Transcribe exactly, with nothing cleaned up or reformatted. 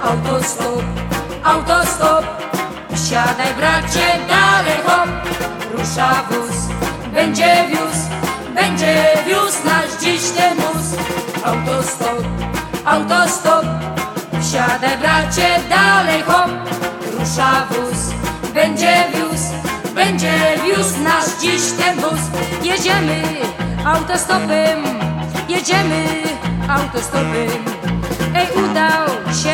Autostop, autostop, wsiadaj bracie, dalej hop. Rusza wóz, będzie wiózł, będzie wiózł nasz dziś ten wóz. Autostop, autostop, wsiadaj bracie, dalej hop. Rusza wóz, będzie wiózł, będzie wiózł nasz dziś ten wóz. Jedziemy autostopem, jedziemy autostopem. Ej, udał się